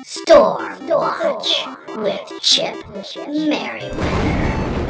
Storm Watch with Chip Merriweather.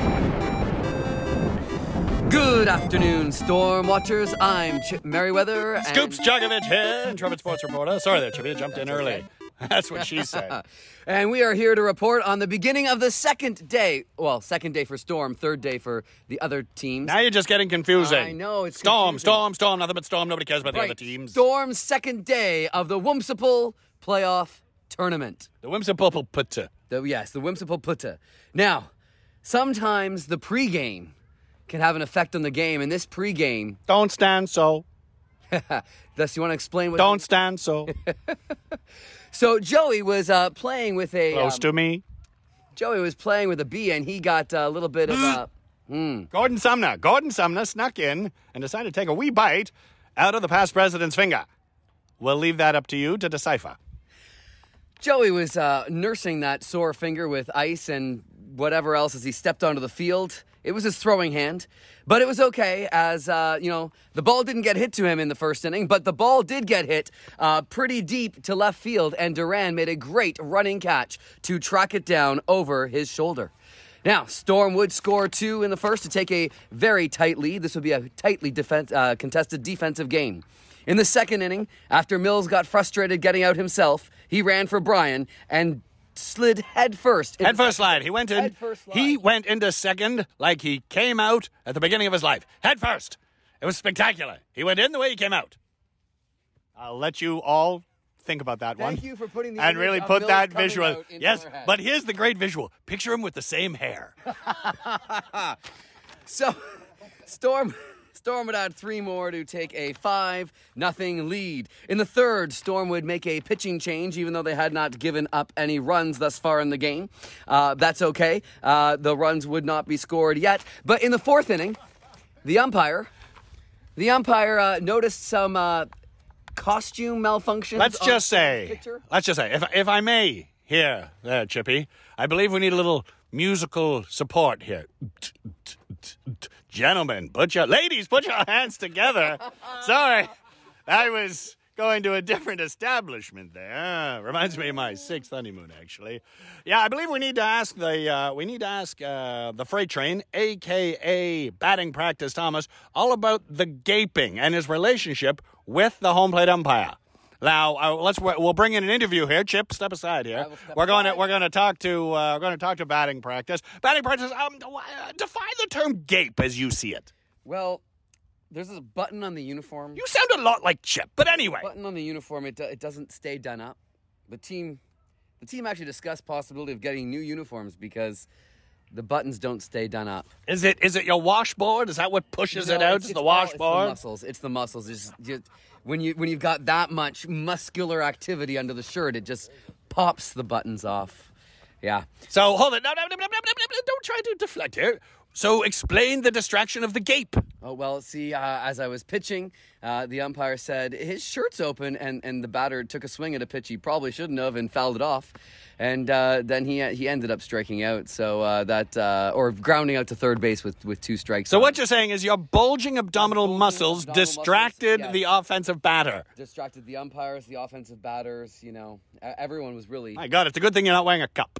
Good afternoon, Storm Watchers. I'm Chip Merriweather. And Scoops Jogovic here, Intrepid Sports Reporter. Sorry there, Chippy. I jumped in early. That's what she said. And we are here to report on the beginning of the second day. Well, second day for Storm, third day for the other teams. Now you're just getting confusing. I know, it's Storm, confusing. Storm, nothing but Storm. Nobody cares about the Right. other teams. Storm's second day of the Whimsical Playoff Tournament. The Whimsical Putter. The Whimsical Putta. Now, sometimes the pregame can have an effect on the game, and this pregame... Don't stand so. Thus, you want to explain what... Don't stand so. So Joey was playing with a... Close to me. Joey was playing with a bee, and he got a little bit of Gordon Sumner snuck in and decided to take a wee bite out of the past president's finger. We'll leave that up to you to decipher. Joey was nursing that sore finger with ice and whatever else as he stepped onto the field. It was his throwing hand, but it was okay as, the ball didn't get hit to him in the first inning, but the ball did get hit pretty deep to left field, and Duran made a great running catch to track it down over his shoulder. Now, Storm would score 2 in the first to take a very tight lead. This would be a tightly contested defensive game. In the second inning, after Mills got frustrated getting out himself, he ran for Brian and slid head first. Head first slide. He went in. Head first slide. He went into second like he came out at the beginning of his life. Head first. It was spectacular. He went in the way he came out. I'll let you all think about that one. Thank you for putting the and image really of put Mills that coming visual. out into Yes, our head. but here's the great visual. Picture him with the same hair. So, Storm would add 3 more to take a 5-0 lead. In the third, Storm would make a pitching change, even though they had not given up any runs thus far in the game. That's okay. The runs would not be scored yet. But in the fourth inning, the umpire noticed some costume malfunctions. Let's on just Storm's say, pitcher. if I may, here, there, Chippy, I believe we need a little musical support here. Gentlemen, ladies, put your hands together. Sorry, I was going to a different establishment there. Reminds me of my 6th honeymoon, actually. Yeah, I believe we need to ask the freight train, aka Batting Practice Thomas, all about the gaping and his relationship with the home plate umpire. Now, we'll bring in an interview here. Chip, step aside here. We're going to talk to Batting Practice. Batting Practice. Define the term gape as you see it. Well, there's this button on the uniform. You sound a lot like Chip, but anyway. Button on the uniform, it doesn't stay done up. The team actually discussed possibility of getting new uniforms because the buttons don't stay done up. Is it your washboard? Is that what pushes it out? It's the washboard. It's the muscles. It's just when you've got that much muscular activity under the shirt, it just pops the buttons off. Yeah. So hold it. No, don't try to deflect here. So explain the distraction of the gape. Oh, well, see, as I was pitching, the umpire said his shirt's open, and the batter took a swing at a pitch he probably shouldn't have and fouled it off. And then he ended up striking out, or grounding out to third base with 2 strikes. So what you're saying is your bulging abdominal muscles distracted the offensive batter. Distracted the umpires, the offensive batters, everyone was really... My God, it's a good thing you're not wearing a cup.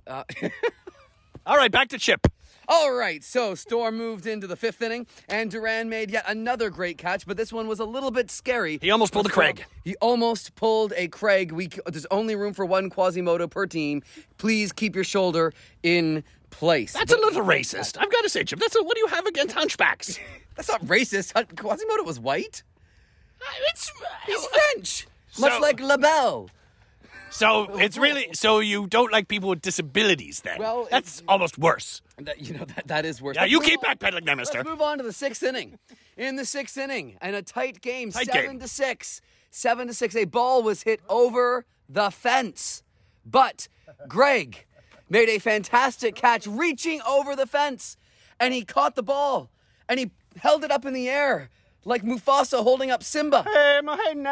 All right, back to Chip. All right, so Storm moved into the 5th inning, and Duran made yet another great catch, but this one was a little bit scary. He almost pulled a Craig. He almost pulled a Craig. There's only room for 1 Quasimodo per team. Please keep your shoulder in place. That's a little racist. I've got to say, Chip, what do you have against hunchbacks? That's not racist. Quasimodo was white. He's French, So- much like LaBelle. So it's really, so you don't like people with disabilities then? Well, that's almost worse. That is worse. Yeah, you keep backpedaling there, mister. Let's move on to the 6th inning. In the 6th inning, and a tight game, 7-6. 7-6. A ball was hit over the fence. But Greg made a fantastic catch reaching over the fence. And he caught the ball. And he held it up in the air. Like Mufasa holding up Simba. And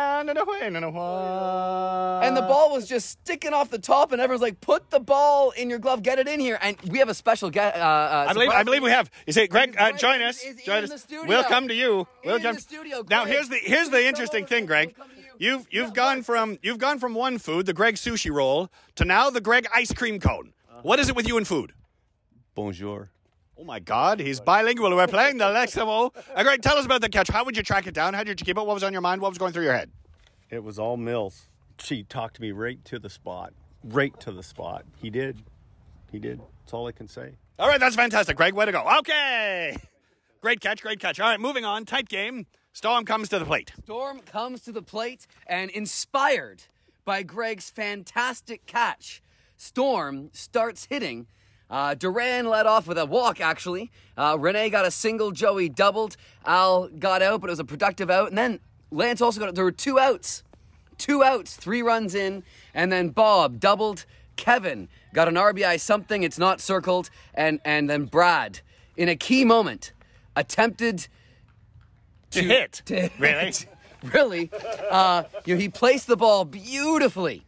the ball was just sticking off the top, and everyone's like, put the ball in your glove, get it in here. And we have a special guest. I believe we have. You say, Greg, join Greg us. is Join in us. the studio. We'll come to you. In the studio, Now, Greg. here's the interesting thing, Greg. You've gone from one food, the Greg sushi roll, to now the Greg ice cream cone. What is it with you and food? Bonjour. Oh my God, he's bilingual. We're playing the Leximo. Greg, tell us about the catch. How would you track it down? How did you keep it? What was on your mind? What was going through your head? It was all Mills. She talked to me right to the spot. Right to the spot. He did. That's all I can say. All right, that's fantastic, Greg. Way to go. Okay. Great catch. All right, moving on. Tight game. Storm comes to the plate. Storm comes to the plate, and inspired by Greg's fantastic catch, Storm starts hitting. Duran led off with a walk, actually. Rene got a single, Joey doubled. Al got out, but it was a productive out. And then Lance also there were 2 outs. 2 outs, 3 runs in. And then Bob doubled. Kevin got an RBI something, it's not circled. And then Brad, in a key moment, attempted to hit. Really? Really. He placed the ball beautifully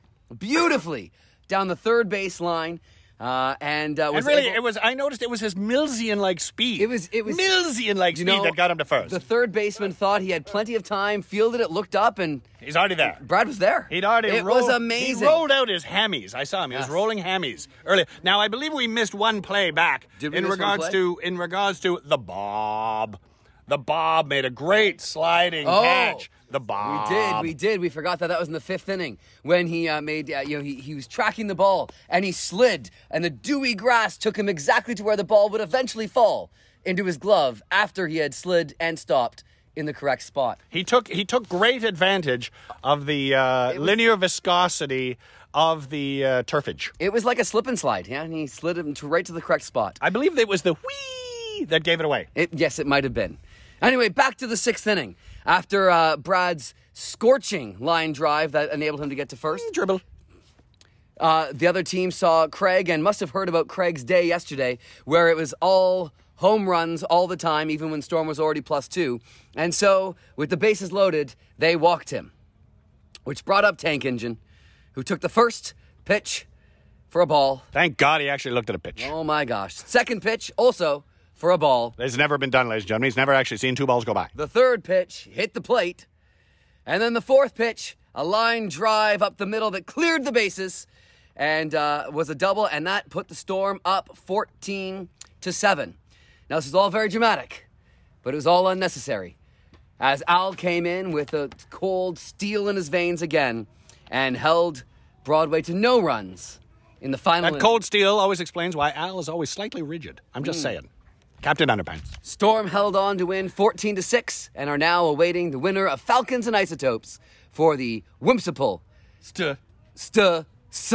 down the third base line. I noticed it was his Millsian-like speed. It was Millsian-like speed that got him to first. The third baseman thought he had plenty of time, fielded it, looked up, and he's already there. Brad was there. It was amazing. He rolled out his hammies. I saw him. He was rolling hammies earlier. Now I believe we missed one play back in regards to the Bob. The Bob made a great sliding catch. The Bob. We did. We forgot that was in the 5th inning when he made. He was tracking the ball and he slid, and the dewy grass took him exactly to where the ball would eventually fall into his glove after he had slid and stopped in the correct spot. He took great advantage of the linear viscosity of the turfage. It was like a slip and slide. Yeah, and he slid him right to the correct spot. I believe it was the whee that gave it away. Yes, it might have been. Anyway, back to the 6th inning. After Brad's scorching line drive that enabled him to get to first. Dribble. The other team saw Craig and must have heard about Craig's day yesterday, where it was all home runs all the time, even when Storm was already +2. And so, with the bases loaded, they walked him, which brought up Tank Engine, who took the first pitch for a ball. Thank God he actually looked at a pitch. Oh my gosh. Second pitch, also for a ball. It's never been done, ladies and gentlemen. He's never actually seen 2 balls go by. The third pitch hit the plate. And then the fourth pitch, a line drive up the middle that cleared the bases and was a double, and that put the Storm up 14-7. Now, this is all very dramatic, but it was all unnecessary, as Al came in with a cold steel in his veins again and held Broadway to no runs in the final inning. That cold steel always explains why Al is always slightly rigid. I'm just saying. Captain Underpants. Storm held on to win 14-6 and are now awaiting the winner of Falcons and Isotopes for the whimsical Semis.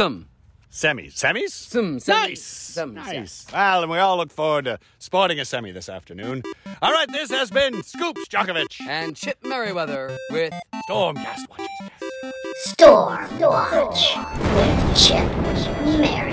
Nice. Well, and we all look forward to sporting a semi this afternoon. All right, this has been Scoops Djokovic and Chip Merriweather with Stormcast Watches. Storm Watch with Chip Merriweather.